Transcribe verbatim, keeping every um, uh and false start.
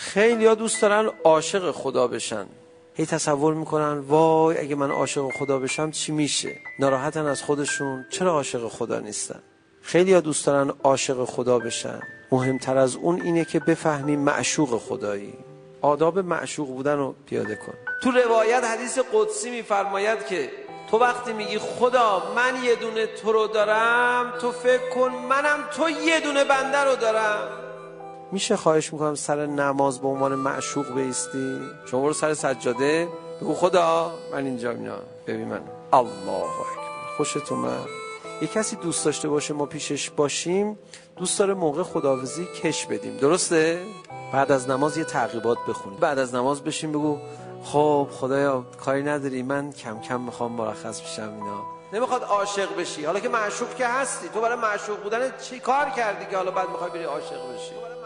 خیلی ها دوست دارن عاشق خدا بشن، هی تصور میکنن وای اگه من عاشق خدا بشم چی میشه، ناراحتن از خودشون چرا عاشق خدا نیستن. خیلی ها دوست دارن عاشق خدا بشن، مهمتر از اون اینه که بفهمی معشوق خدایی. آداب معشوق بودن رو پیاده کن. تو روایت حدیث قدسی میفرماید که تو وقتی میگی خدا من یه دونه تو رو دارم، تو فکر کن منم تو یه دونه بنده رو دارم. میشه خواهش میکنم سر نماز به عنوان معشوق بایستی؟ شما برو سر سجاده بگو خدا من اینجا، اینا ببین من الله اکبر. خوشت اومد؟ یه کسی دوست داشته باشه ما پیشش باشیم، دوست داره موقع خداحافظی کش بدیم، درسته؟ بعد از نماز یه تعقیبات بخونیم، بعد از نماز بشیم بگو خب خدایا کاری نداری من کم کم میخوام مرخص بشم. اینا نمیخواد عاشق بشی، حالا که معشوق که هستی، تو برای معشوق بودن چی کار کردی که حالا بعد میخوای بری عاشق بشی؟